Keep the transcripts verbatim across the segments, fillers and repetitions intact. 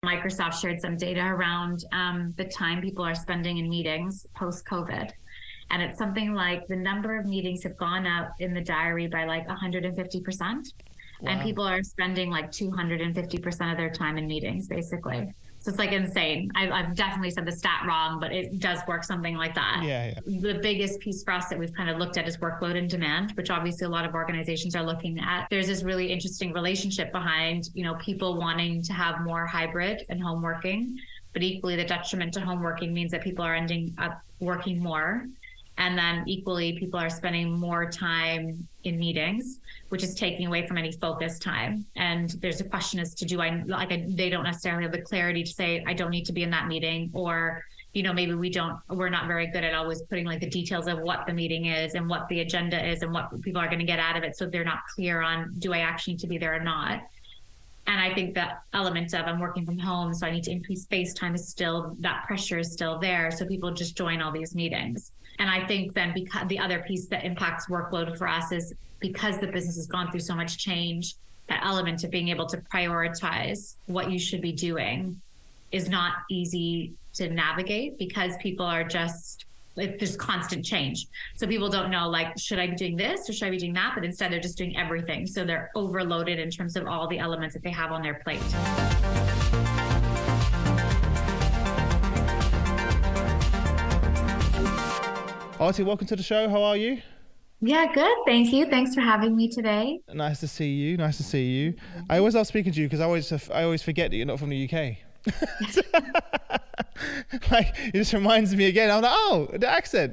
Microsoft shared some data around um, the time people are spending in meetings post-COVID. And it's something like the number of meetings have gone up in the diary by like one hundred fifty percent. Wow. And people are spending like two hundred fifty percent of their time in meetings, basically. So it's like insane. I, I've definitely said the stat wrong, but it does work something like that. Yeah, yeah. The biggest piece for us that we've kind of looked at is workload and demand, which obviously a lot of organizations are looking at. There's this really interesting relationship behind, you know, people wanting to have more hybrid and home working, but equally the detriment to home working means that people are ending up working more. And then equally, people are spending more time in meetings, which is taking away from any focus time. And there's a question as to do I, like, I, they don't necessarily have the clarity to say, I don't need to be in that meeting, or, you know, maybe we don't, we're not very good at always putting like the details of what the meeting is and what the agenda is and what people are going to get out of it. So they're not clear on, do I actually need to be there or not? And I think that element of I'm working from home, so I need to increase face time is still, that pressure is still there. So people just join all these meetings. And I think then because the other piece that impacts workload for us is because the business has gone through so much change, that element of being able to prioritize what you should be doing is not easy to navigate because people are just, like, there's constant change. So people don't know, like, should I be doing this or should I be doing that? But instead they're just doing everything. So they're overloaded in terms of all the elements that they have on their plate. Artie, welcome to the show. How are you? Yeah, good. Thank you. Thanks for having me today. Nice to see you. Nice to see you. I always love speaking to you because I always I always forget that you're not from the U K. Like, it just reminds me again. I'm like, oh, the accent.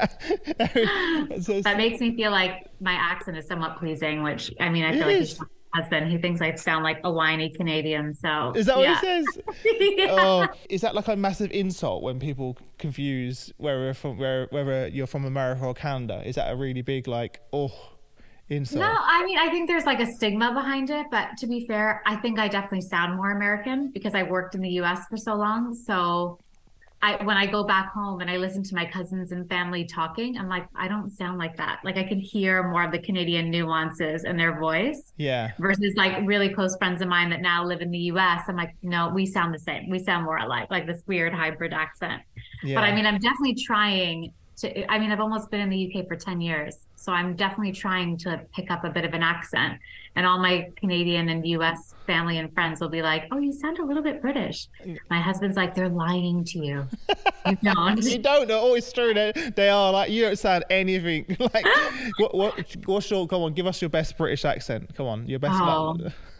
So, that makes me feel like my accent is somewhat pleasing, which, I mean, I feel like he's my husband. He thinks I sound like a whiny Canadian. So is that yeah. what he says? Yeah. Oh, is that like a massive insult when people confuse whether from where whether you're from America or Canada? Is that a really big like oh insult? No, I mean, I think there's like a stigma behind it, but to be fair, I think I definitely sound more American because I worked in the U S for so long. So I, when I go back home and I listen to my cousins and family talking, I'm like, I don't sound like that. Like I can hear more of the Canadian nuances in their voice. Yeah. Versus like really close friends of mine that now live in the U S. I'm like, no, we sound the same. We sound more alike, like this weird hybrid accent. Yeah. But I mean, I'm definitely trying to, I mean, I've almost been in the U K for ten years. So I'm definitely trying to pick up a bit of an accent. And all my Canadian and U S family and friends will be like, oh, you sound a little bit British. My husband's like, they're lying to you. You don't. You don't. They're always true. They, they are like, you don't sound anything like, what, what, what's your, come on, give us your best British accent. Come on, your best. Oh.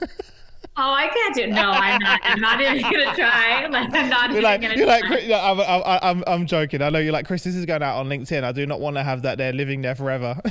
Oh, I can't do. No, I'm not. I'm not even gonna try. Like, I'm not you're even like, gonna you're try. like, no, I'm, I'm, I'm, I'm joking. I know you're like, Chris, this is going out on LinkedIn. I do not want to have that there living there forever.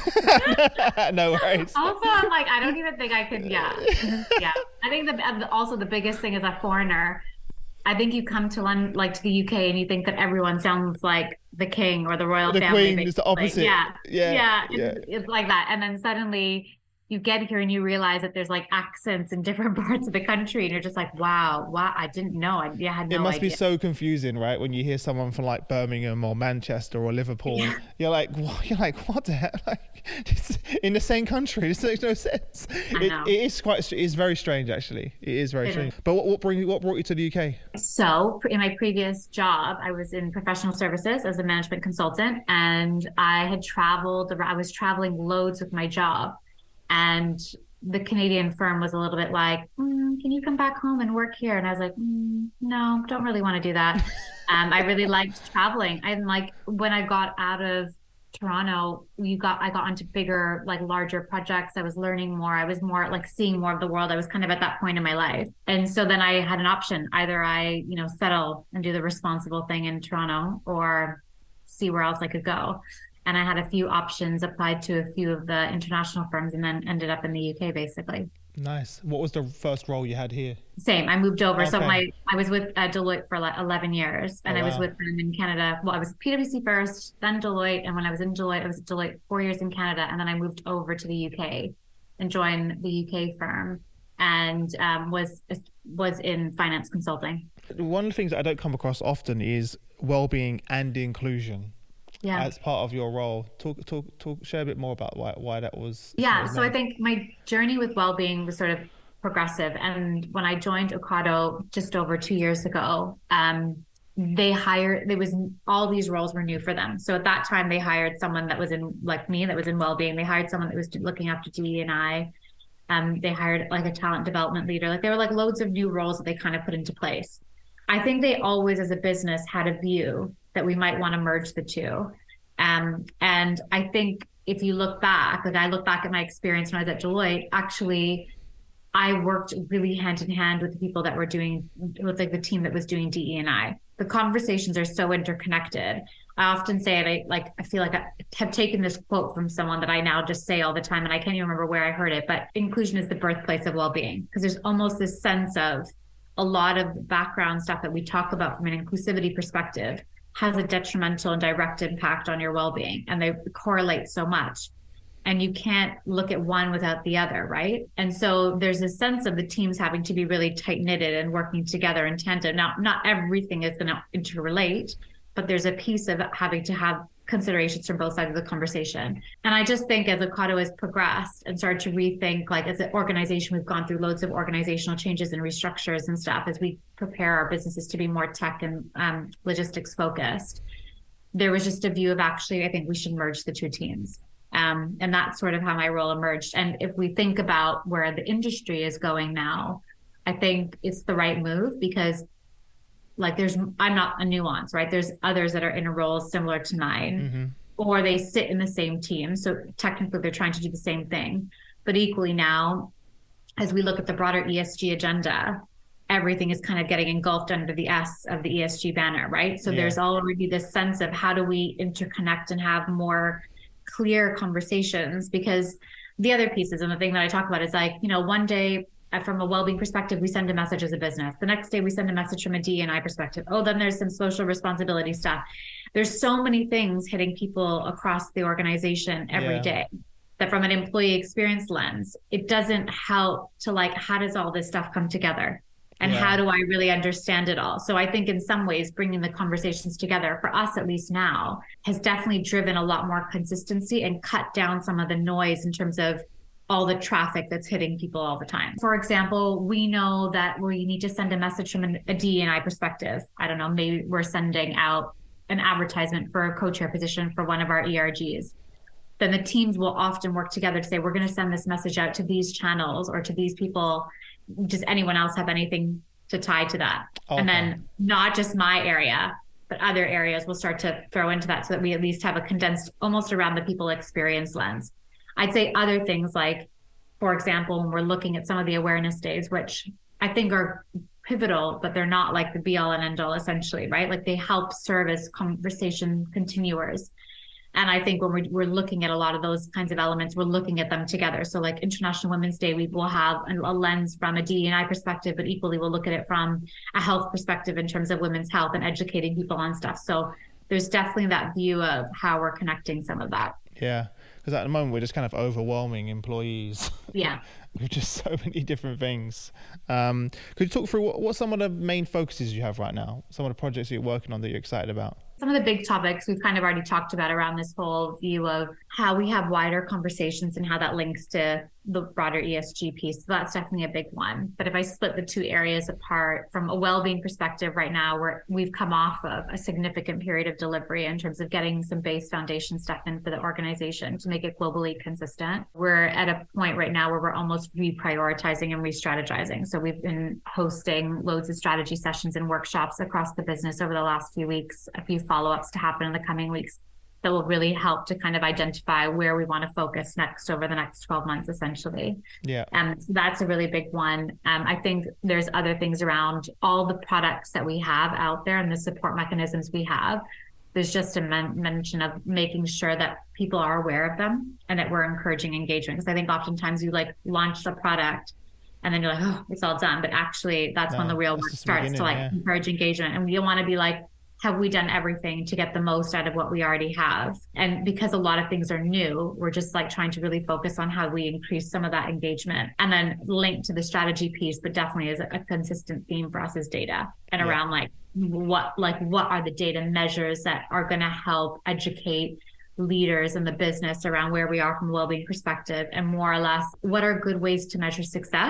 No worries. Also, I'm like, I don't even think I could. Yeah, yeah. I think the also the biggest thing as a foreigner, I think you come to London, like to the U K, and you think that everyone sounds like the king or the royal the family. Queen is the opposite. Yeah, yeah, yeah. yeah. It's, it's like that, and then suddenly you get here and you realize that there's like accents in different parts of the country, and you're just like, wow, wow, I didn't know. I, yeah, I had no It must idea. be so confusing, right? When you hear someone from like Birmingham or Manchester or Liverpool, yeah. you're like, what? You're like, what the heck? Like, it's in the same country, this makes no sense. It, it is quite, it is very strange, actually. It is very it strange. Is. But what, what, bring, what brought you to the U K? So in my previous job, I was in professional services as a management consultant, and I had traveled, I was traveling loads with my job, and the Canadian firm was a little bit like, mm, can you come back home and work here? And I was like, mm, no, don't really want to do that. um, I really liked traveling. And like when I got out of Toronto, you got I got onto bigger, like larger projects. I was learning more. I was more like seeing more of the world. I was kind of at that point in my life. And so then I had an option. Either I, you know, settle and do the responsible thing in Toronto or see where else I could go. And I had a few options, applied to a few of the international firms, and then ended up in the U K, basically. Nice. What was the first role you had here? Same. I moved over. Okay. So my I was with uh, Deloitte for like eleven years, and oh, I was wow. with them in Canada. Well, I was PwC first, then Deloitte, and when I was in Deloitte, I was at Deloitte four years in Canada, and then I moved over to the U K and joined the U K firm, and um, was was in finance consulting. One of the things that I don't come across often is well-being and inclusion. Yeah. As part of your role, talk, talk, talk, share a bit more about why, why that was. Yeah. was so made. I think my journey with well-being was sort of progressive. And when I joined Ocado just over two years ago, um, they hired, there was all these roles were new for them. So at that time they hired someone that was in, like me, that was in wellbeing. They hired someone that was looking after D E and I. Um, they hired like a talent development leader. Like there were like loads of new roles that they kind of put into place. I think they always, as a business, had a view that we might want to merge the two. Um, and I think if you look back, like I look back at my experience when I was at Deloitte, actually, I worked really hand in hand with the people that were doing, with like the team that was doing D E and I. The conversations are so interconnected. I often say it, I like, I feel like I have taken this quote from someone that I now just say all the time, and I can't even remember where I heard it, but inclusion is the birthplace of well-being. Because there's almost this sense of a lot of the background stuff that we talk about from an inclusivity perspective has a detrimental and direct impact on your well-being, and they correlate so much. And you can't look at one without the other, right? And so there's a sense of the teams having to be really tight-knitted and working together in tandem. Now, not everything is going to interrelate, but there's a piece of having to have considerations from both sides of the conversation. And I just think as Ocado has progressed and started to rethink, like as an organization, we've gone through loads of organizational changes and restructures and stuff as we prepare our businesses to be more tech and um, logistics focused. There was just a view of actually, I think we should merge the two teams. Um, and that's sort of how my role emerged. And if we think about where the industry is going now, I think it's the right move because like there's, I'm not a nuance, right? There's others that are in a role similar to mine, mm-hmm. or they sit in the same team. So technically they're trying to do the same thing, but equally now, as we look at the broader E S G agenda, everything is kind of getting engulfed under the S of the E S G banner, right? So yeah. There's already this sense of how do we interconnect and have more clear conversations, because the other pieces and the thing that I talk about is like, you know, one day from a well-being perspective, we send a message as a business. The next day we send a message from a D E and I perspective. Oh, then there's some social responsibility stuff. There's so many things hitting people across the organization every yeah. day that from an employee experience lens, it doesn't help to like, how does all this stuff come together? And yeah. how do I really understand it all? So I think in some ways, bringing the conversations together, for us at least now, has definitely driven a lot more consistency and cut down some of the noise in terms of all the traffic that's hitting people all the time. For example, we know that we need to send a message from an, a D E and I perspective. I don't know, maybe we're sending out an advertisement for a co-chair position for one of our E R Gs. Then the teams will often work together to say, we're going to send this message out to these channels or to these people. Does anyone else have anything to tie to that? Okay. And then not just my area, but other areas will start to throw into that so that we at least have a condensed, almost around the people experience lens. I'd say other things like, for example, when we're looking at some of the awareness days, which I think are pivotal, but they're not like the be all and end all essentially, right? Like they help serve as conversation continuers. And I think when we're, we're looking at a lot of those kinds of elements, we're looking at them together. So like International Women's Day, we will have a, a lens from a D E and I perspective, but equally we'll look at it from a health perspective in terms of women's health and educating people on stuff. So there's definitely that view of how we're connecting some of that. Yeah, because at the moment we're just kind of overwhelming employees. Yeah. With just so many different things. Um, could you talk through what, what some of the main focuses you have right now? Some of the projects you're working on that you're excited about? Some of the big topics we've kind of already talked about around this whole view of how we have wider conversations and how that links to the broader E S G piece. So that's definitely a big one. But if I split the two areas apart, from a well-being perspective right now, we're, we've come off of a significant period of delivery in terms of getting some base foundation stuff in for the organization to make it globally consistent. We're at a point right now where we're almost reprioritizing and re-strategizing. So we've been hosting loads of strategy sessions and workshops across the business over the last few weeks, a few follow-ups to happen in the coming weeks that will really help to kind of identify where we want to focus next over the next twelve months, essentially. Yeah. And um, so that's a really big one. Um, I think there's other things around all the products that we have out there and the support mechanisms we have. There's just a men- mention of making sure that people are aware of them and that we're encouraging engagement. Because I think oftentimes you like launch the product and then you're like, oh, it's all done. But actually that's no, when the real work starts to like yeah. encourage engagement. And we don't want to be like, have we done everything to get the most out of what we already have? And because a lot of things are new, we're just like trying to really focus on how we increase some of that engagement, and then link to the strategy piece, but definitely is a consistent theme for us is data and yeah. around like what, like what are the data measures that are going to help educate leaders in the business around where we are from a well-being perspective, and more or less what are good ways to measure success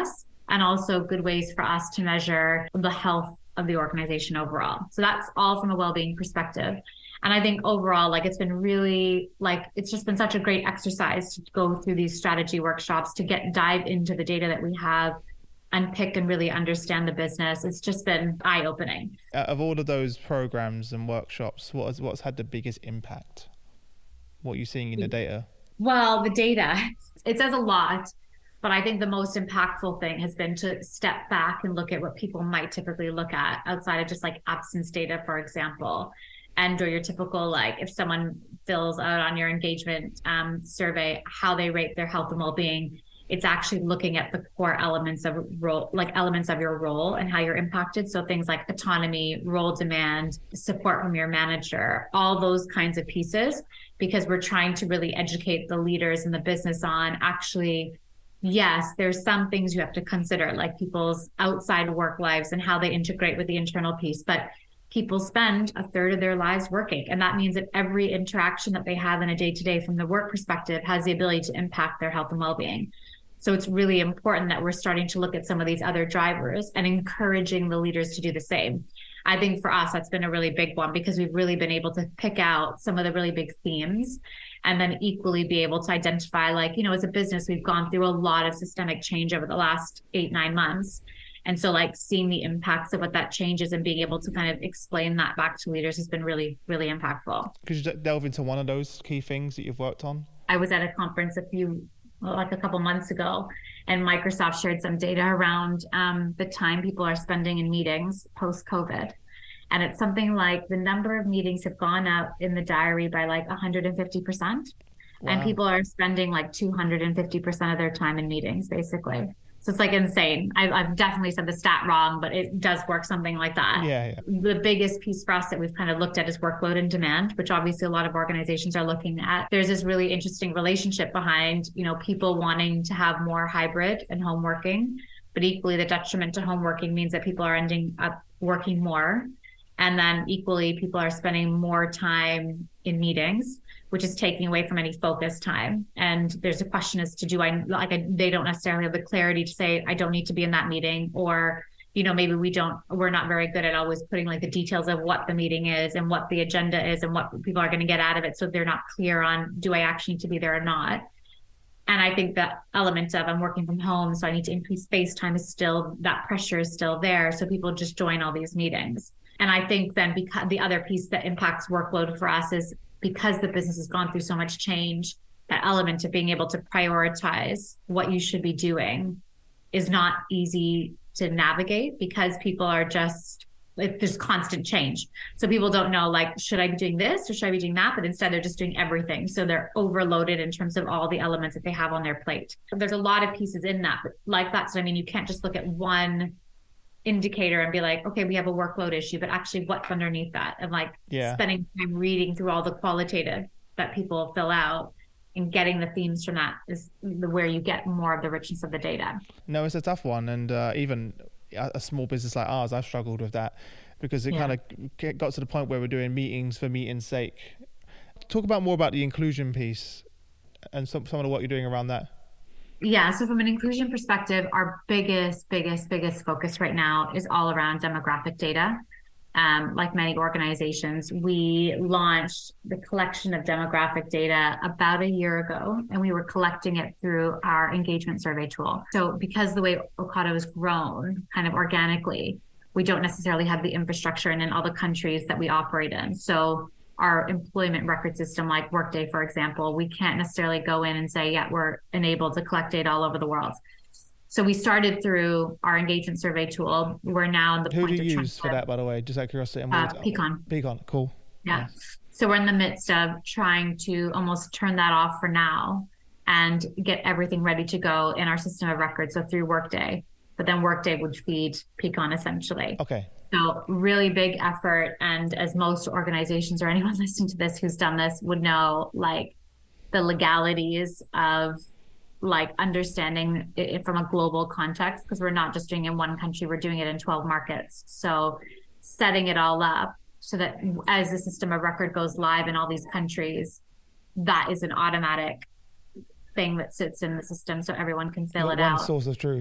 and also good ways for us to measure the health of the organization overall. So that's all from a well-being perspective. And I think overall, like it's been really like, it's just been such a great exercise to go through these strategy workshops, to get dive into the data that we have, unpick and really understand the business. It's just been eye-opening. Out of all of those programs and workshops, what has, what's had the biggest impact? What are you seeing in the data? Well, the data, it says a lot, but I think the most impactful thing has been to step back and look at what people might typically look at outside of just like absence data, for example. And or your typical, like if someone fills out on your engagement um, survey, how they rate their health and well-being, it's actually looking at the core elements of role, like elements of your role and how you're impacted. So things like autonomy, role demand, support from your manager, all those kinds of pieces, because we're trying to really educate the leaders in the business on actually, yes, there's some things you have to consider, like people's outside work lives and how they integrate with the internal piece. But people spend a third of their lives working. And that means that every interaction that they have in a day-to-day from the work perspective has the ability to impact their health and well-being. So it's really important that we're starting to look at some of these other drivers and encouraging the leaders to do the same. I think for us, that's been a really big one because we've really been able to pick out some of the really big themes and then equally be able to identify, like, you know, as a business, we've gone through a lot of systemic change over the last eight, nine months. And so like seeing the impacts of what that change is and being able to kind of explain that back to leaders has been really, really impactful. Could you delve into one of those key things that you've worked on? I was at a conference a few, well, like a couple months ago, and Microsoft shared some data around um, the time people are spending in meetings post-COVID. And it's something like the number of meetings have gone up in the diary by like one hundred fifty percent. Wow. And people are spending like two hundred fifty percent of their time in meetings, basically. So it's like insane. I've, I've definitely said the stat wrong, but it does work something like that. Yeah, yeah. The biggest piece for us that we've kind of looked at is workload and demand, which obviously a lot of organizations are looking at. There's this really interesting relationship behind, you know, people wanting to have more hybrid and home working, but equally the detriment to home working means that people are ending up working more. And then equally people are spending more time in meetings, which is taking away from any focus time. And there's a question as to do I, like, I, they don't necessarily have the clarity to say, I don't need to be in that meeting, or, you know, maybe we don't, we're not very good at always putting like the details of what the meeting is and what the agenda is and what people are going to get out of it. So they're not clear on, do I actually need to be there or not? And I think that element of I'm working from home, so I need to increase space time is still, that pressure is still there. So people just join all these meetings. And I think then because the other piece that impacts workload for us is because the business has gone through so much change, that element of being able to prioritize what you should be doing is not easy to navigate because people are just, like, there's constant change. So people don't know, like, should I be doing this or should I be doing that? But instead they're just doing everything. So they're overloaded in terms of all the elements that they have on their plate. There's a lot of pieces in that, but like that's what I mean. You can't just look at one indicator and be like, okay, we have a workload issue, but actually what's underneath that? And like yeah. spending time reading through all the qualitative that people fill out and getting the themes from that is the, where you get more of the richness of the data. No, it's a tough one. And uh, even a small business like ours, I've struggled with that because it yeah. kind of got to the point where we're doing meetings for meeting's sake. Talk about more about the inclusion piece and some, some of the work you're doing around that. Yeah. So from an inclusion perspective, our biggest, biggest, biggest focus right now is all around demographic data. Um, like many organizations, we launched the collection of demographic data about a year ago, and we were collecting it through our engagement survey tool. So because the way Ocado has grown kind of organically, we don't necessarily have the infrastructure and in all the countries that we operate in. So our employment record system, like Workday, for example, we can't necessarily go in and say, yeah, we're enabled to collect data all over the world. So we started through our engagement survey tool. We're now in the Who point do you of use for that, by the way? Just out of curiosity. Uh, Peakon. Peakon, cool. Yeah. Nice. So we're in the midst of trying to almost turn that off for now and get everything ready to go in our system of record. So through Workday, but then Workday would feed Peakon essentially. Okay. So really big effort. And as most organizations or anyone listening to this who's done this would know, like the legalities of like understanding it from a global context, because we're not just doing it in one country, we're doing it in twelve markets. So setting it all up so that as the system of record goes live in all these countries, that is an automatic thing that sits in the system so everyone can fill Not it one out. Source of truth.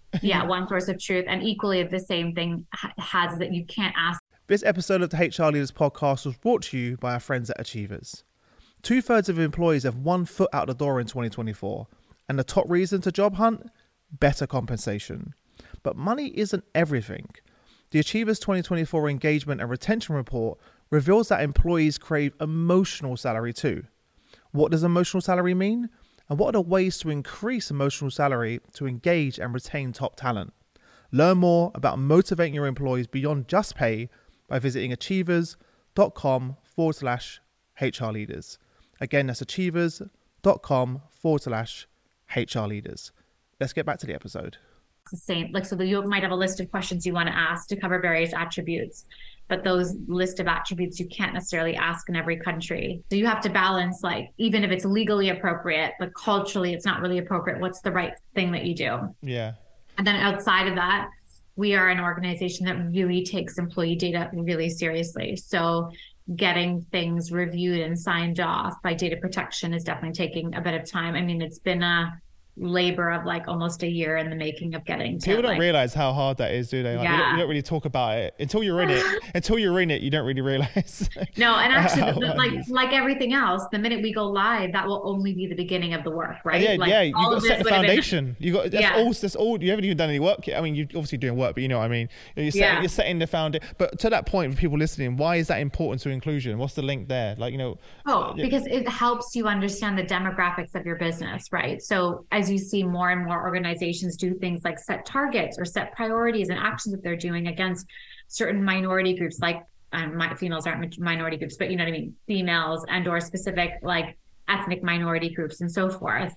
Yeah, one source of truth. And equally the same thing has that you can't ask. This episode of the H R Leaders podcast was brought to you by our friends at Achievers. Two thirds of employees have one foot out the door in twenty twenty-four. And the top reason to job hunt? Better compensation. But money isn't everything. The Achievers twenty twenty-four Engagement and Retention Report reveals that employees crave emotional salary too. What does emotional salary mean? And what are the ways to increase emotional salary to engage and retain top talent? Learn more about motivating your employees beyond just pay by visiting achievers.com forward slash HR leaders. Again, that's achievers.com forward slash HR leaders. Let's get back to the episode. It's the same. Like, so you might have a list of questions you want to ask to cover various attributes, but those list of attributes you can't necessarily ask in every country. So you have to balance, like, even if it's legally appropriate, but culturally it's not really appropriate, what's the right thing that you do? Yeah. And then outside of that, we are an organization that really takes employee data really seriously. So getting things reviewed and signed off by data protection is definitely taking a bit of time. I mean, it's been a labor of like almost a year in the making of getting to people don't like, realize how hard that is, do they? Like, yeah. you, don't, you don't really talk about it until you're in it. Until you're in it, you don't really realize. No, and actually, the, like like everything else, the minute we go live, that will only be the beginning of the work, right? Yeah, like, yeah. You got to set the foundation. Been, you got that's yeah. all. That's all. You haven't even done any work yet. I mean, you're obviously doing work, but you know what I mean. You're setting, yeah. you're setting the foundation. But to that point, for people listening, why is that important to inclusion? What's the link there? Like, you know. Oh, yeah. because it helps you understand the demographics of your business, right? So as you see more and more organizations do things like set targets or set priorities and actions that they're doing against certain minority groups, like um, my, females aren't minority groups, but you know what I mean, females and or specific like ethnic minority groups and so forth.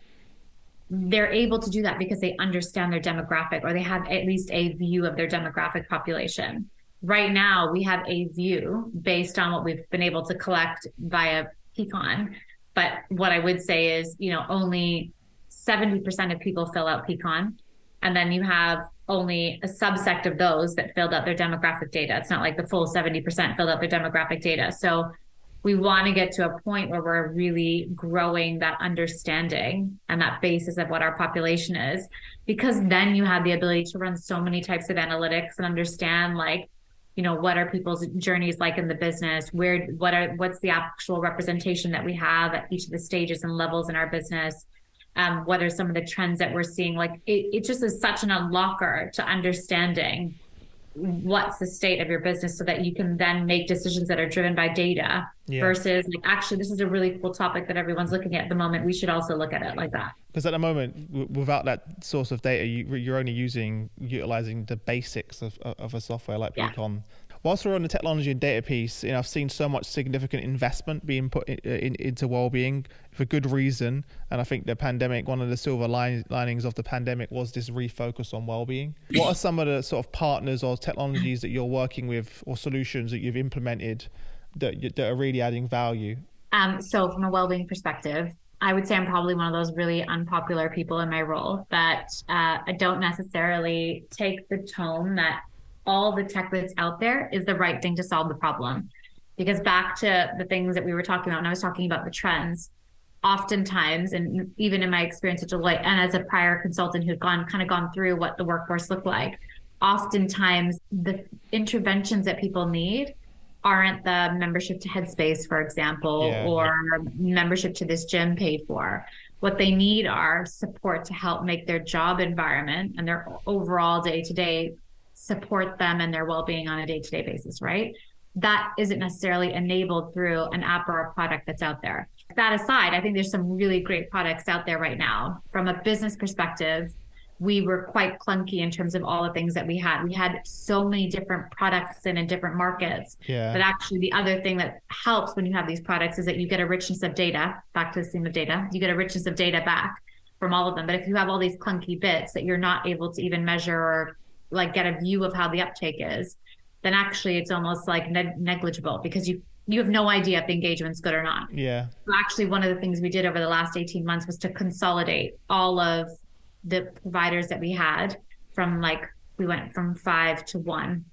They're able to do that because they understand their demographic, or they have at least a view of their demographic population. Right now, we have a view based on what we've been able to collect via Peakon. But what I would say is, you know, only seventy percent of people fill out Peakon. And then you have only a subsect of those that filled out their demographic data. It's not like the full seventy percent filled out their demographic data. So we want to get to a point where we're really growing that understanding and that basis of what our population is, because then you have the ability to run so many types of analytics and understand, like, you know, what are people's journeys like in the business? Where, what are, what's the actual representation that we have at each of the stages and levels in our business? Um, what are some of the trends that we're seeing? Like, it, it just is such an unlocker to understanding what's the state of your business, so that you can then make decisions that are driven by data yeah. versus like, actually, this is a really cool topic that everyone's looking at at the moment. We should also look at it like that. Because at the moment, w- without that source of data, you, you're only using, utilizing the basics of, of a software like Peakon. Yeah. Whilst we're on the technology and data piece, you know, I've seen so much significant investment being put in, in, into well-being for good reason. And I think the pandemic, one of the silver line, linings of the pandemic was this refocus on well-being. What are some of the sort of partners or technologies that you're working with, or solutions that you've implemented that, that are really adding value? Um, so from a well-being perspective, I would say I'm probably one of those really unpopular people in my role that uh, I don't necessarily take the tone that all the tech that's out there is the right thing to solve the problem. Because back to the things that we were talking about, and I was talking about the trends, oftentimes, and even in my experience at Deloitte and as a prior consultant who'd gone kind of gone through what the workforce looked like, oftentimes the interventions that people need aren't the membership to Headspace, for example, yeah, or yeah. membership to this gym paid for. What they need are support to help make their job environment and their overall day-to-day support them and their well-being on a day-to-day basis, right? That isn't necessarily enabled through an app or a product that's out there. That aside, I think there's some really great products out there right now. From a business perspective, we were quite clunky in terms of all the things that we had. We had so many different products in, in different markets. Yeah. But actually the other thing that helps when you have these products is that you get a richness of data, back to the theme of data, you get a richness of data back from all of them. But if you have all these clunky bits that you're not able to even measure or like get a view of how the uptake is, then actually it's almost like ne- negligible because you you have no idea if the engagement's good or not. Yeah. So actually, one of the things we did over the last eighteen months was to consolidate all of the providers that we had from like, we went from five to one.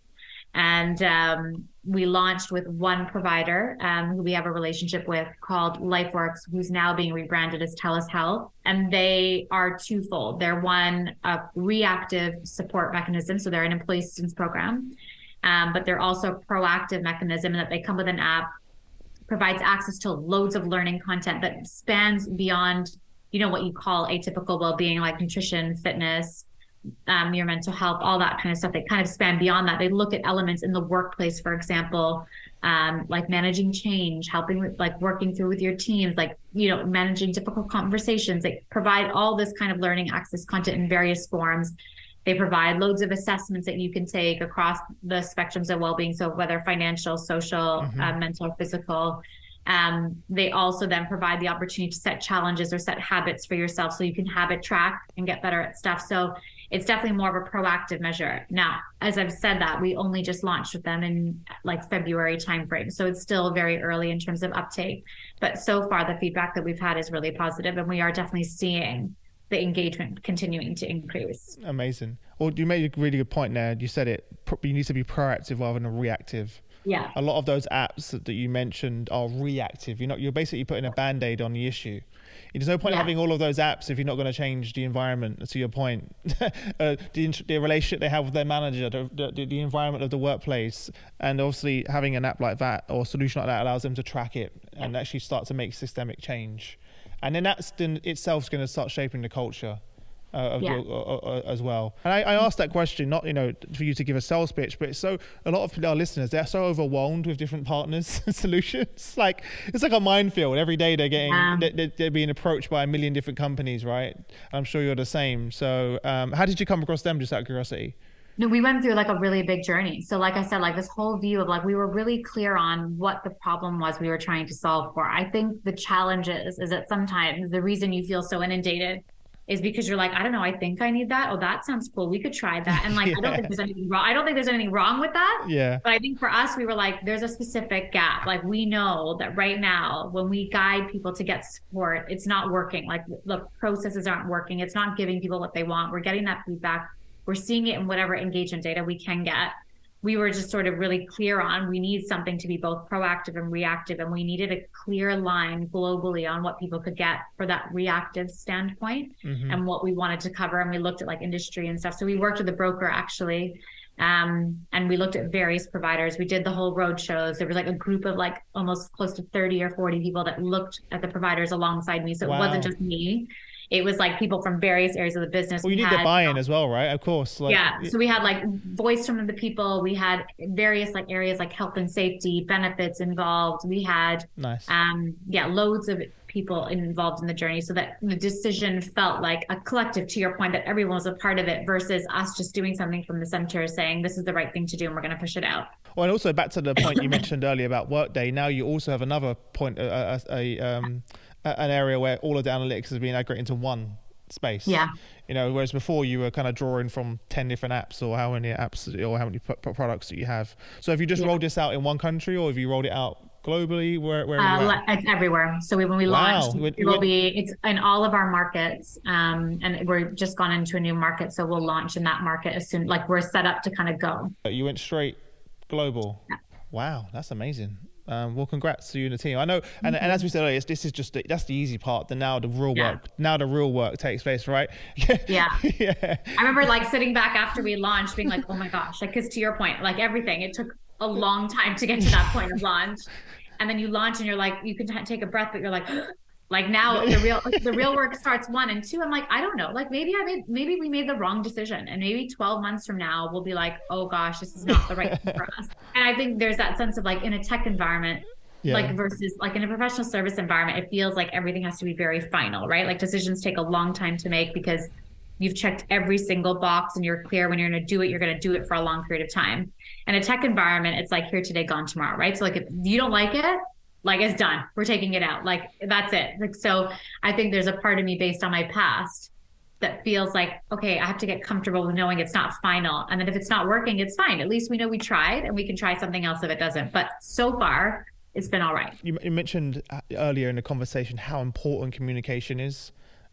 And um, we launched with one provider um, who we have a relationship with called LifeWorks, who's now being rebranded as TELUS Health. And they are twofold. They're one, a reactive support mechanism. So they're an employee assistance program, um, but they're also a proactive mechanism in that they come with an app, provides access to loads of learning content that spans beyond, you know, what you call atypical well-being, like nutrition, fitness, um, your mental health, all that kind of stuff. They kind of span beyond that. They look at elements in the workplace, for example, um, like managing change, helping with like working through with your teams, like, you know, managing difficult conversations. They provide all this kind of learning access content in various forms. They provide loads of assessments that you can take across the spectrums of well-being. So whether financial, social, mm-hmm. uh, mental, or physical. Um, they also then provide the opportunity to set challenges or set habits for yourself so you can habit track and get better at stuff. So it's definitely more of a proactive measure. Now, as I've said that, we only just launched with them in like February timeframe. So it's still very early in terms of uptake. But so far, the feedback that we've had is really positive, and we are definitely seeing the engagement continuing to increase. Amazing. Well, you made a really good point there. You said it, you need to be proactive rather than reactive. Yeah. A lot of those apps that you mentioned are reactive. You're not, you're basically putting a band-aid on the issue. There's no point yeah. having all of those apps if you're not going to change the environment, to your point. uh, the, the relationship they have with their manager, the, the, the environment of the workplace. And obviously having an app like that or a solution like that allows them to track it and yeah. actually start to make systemic change. And then that's in itself going to start shaping the culture uh, of yeah. your, uh, uh, as well. And I, I asked that question, not, you know, for you to give a sales pitch, but it's so a lot of our listeners, they're so overwhelmed with different partners and solutions. Like, it's like a minefield. Every day they're getting, um, they're, they're being approached by a million different companies, right? I'm sure you're the same. So um, how did you come across them, just out of curiosity? No, we went through like a really big journey. So like I said, like this whole view of like, we were really clear on what the problem was we were trying to solve for. I think the challenge is, is that sometimes the reason you feel so inundated is because you're like, I don't know, I think I need that. Oh, that sounds cool. We could try that. And like, yeah. I don't think there's anything wrong. I don't think there's anything wrong with that. Yeah. But I think for us, we were like, there's a specific gap. Like we know that right now, when we guide people to get support, it's not working. Like the processes aren't working. It's not giving people what they want. We're getting that feedback. We're seeing it in whatever engagement data we can get. We were just sort of really clear on, we need something to be both proactive and reactive. And we needed a clear line globally on what people could get for that reactive standpoint mm-hmm. and what we wanted to cover. And we looked at like industry and stuff. So we worked with a broker actually. Um, and we looked at various providers. We did the whole road shows. There was like a group of like almost close to thirty or forty people that looked at the providers alongside me. So wow. It wasn't just me. It was like people from various areas of the business. Well, you we need had, the buy-in as well, right? Of course. Like, yeah. So we had like voice from the people. We had various like areas like health and safety, benefits involved. We had, nice. um, yeah, loads of people involved in the journey so that the decision felt like a collective, to your point, that everyone was a part of it versus us just doing something from the center saying this is the right thing to do and we're going to push it out. Well, and also back to the point you mentioned earlier about Workday. Now you also have another point, a, a, a um, an area where all of the analytics is being aggregated into one space. Yeah. You know, whereas before you were kind of drawing from ten different apps or how many apps or how many p- p- products that you have. So have you just yeah. rolled this out in one country or have you rolled it out globally? Where, where uh, it's everywhere. So we, when we wow. launched, it will be, it's in all of our markets. Um, and we're just gone into a new market. So we'll launch in that market as soon, like we're set up to kind of go. You went straight global. Yeah. Wow. That's amazing. Um, well, congrats to you and the team. I know, and, and as we said earlier, this is just the, that's the easy part. Then now the real yeah. work, now the real work takes place, right? yeah. yeah. I remember like sitting back after we launched, being like, "Oh my gosh!" Like, because to your point, like everything, it took a long time to get to that point of launch, and then you launch, and you're like, you can t- take a breath, but you're like. Like now the real the real work starts one and two. I'm like, I don't know. Like maybe I made maybe we made the wrong decision. And maybe twelve months from now we'll be like, oh gosh, this is not the right thing for us. And I think there's that sense of like in a tech environment, yeah. like versus like in a professional service environment, it feels like everything has to be very final, right? Like decisions take a long time to make because you've checked every single box and you're clear when you're going to do it, you're going to do it for a long period of time. In a tech environment, it's like here today, gone tomorrow, right? So like if you don't like it, like it's done. We're taking it out. Like that's it. Like, so I think there's a part of me based on my past that feels like, okay, I have to get comfortable with knowing it's not final. And then if it's not working, it's fine. At least we know we tried and we can try something else if it doesn't. But so far it's been all right. You, you mentioned earlier in the conversation how important communication is.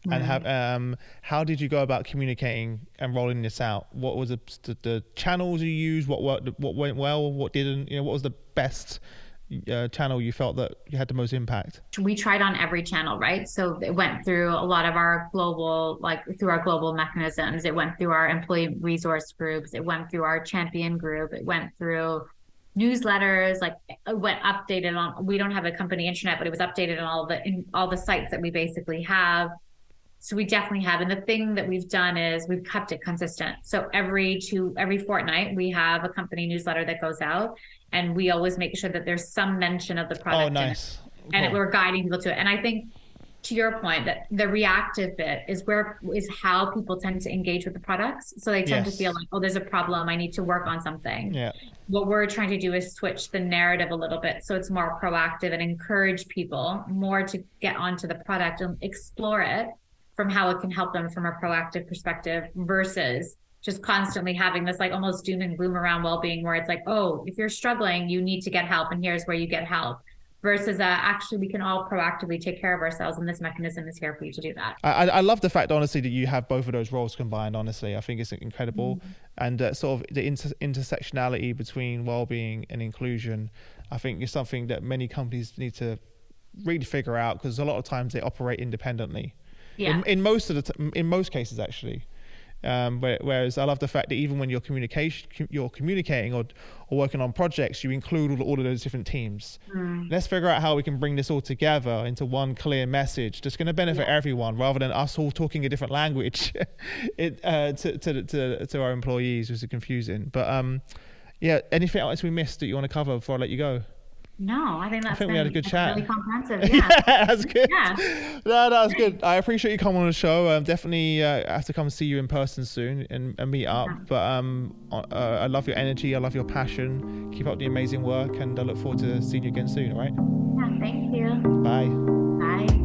And have, um, how did you go about communicating and rolling this out? What was the, the, the channels you used? What worked? What went well? What didn't? You know, what was the best uh, channel you felt that you had the most impact? We tried on every channel, right? So it went through a lot of our global, like through our global mechanisms. It went through our employee resource groups. It went through our champion group. It went through newsletters, like it went updated on. We don't have a company intranet, but it was updated on all the in all the sites that we basically have. So we definitely have. And the thing that we've done is we've kept it consistent. So every two, every fortnight, we have a company newsletter that goes out, and we always make sure that there's some mention of the product. Oh, nice. In it, and cool. We're guiding people to it. And I think, to your point, that the reactive bit is where is how people tend to engage with the products. So they tend yes. to feel like, oh, there's a problem, I need to work on something. Yeah. What we're trying to do is switch the narrative a little bit, so it's more proactive and encourage people more to get onto the product and explore it from how it can help them from a proactive perspective, versus just constantly having this like almost doom and gloom around well-being, where it's like, oh, if you're struggling, you need to get help, and here's where you get help. Versus uh, actually, we can all proactively take care of ourselves, and this mechanism is here for you to do that. I, I love the fact, honestly, that you have both of those roles combined. Honestly, I think it's incredible, mm-hmm. and uh, sort of the inter- intersectionality between well-being and inclusion, I think is something that many companies need to really figure out, because a lot of times they operate independently. Yeah. In, in most of the t- in most cases, actually. Um, whereas I love the fact that even when you're communication, you're communicating or or working on projects, you include all, all of those different teams. Mm. Let's figure out how we can bring this all together into one clear message that's going to benefit yeah. everyone, rather than us all talking a different language it, uh, to, to to to our employees, which is confusing. But um, yeah, anything else we missed that you want to cover before I let you go? No, I think that's I think been we had a good chat. Really comprehensive. Yeah. yeah, that's good. Yeah. No, that's good. I appreciate you coming on the show. Um, definitely uh, have to come see you in person soon and, and meet up. Yeah. But um, uh, I love your energy. I love your passion. Keep up the amazing work, and I look forward to seeing you again soon. All right. Yeah. Thank you. Bye. Bye.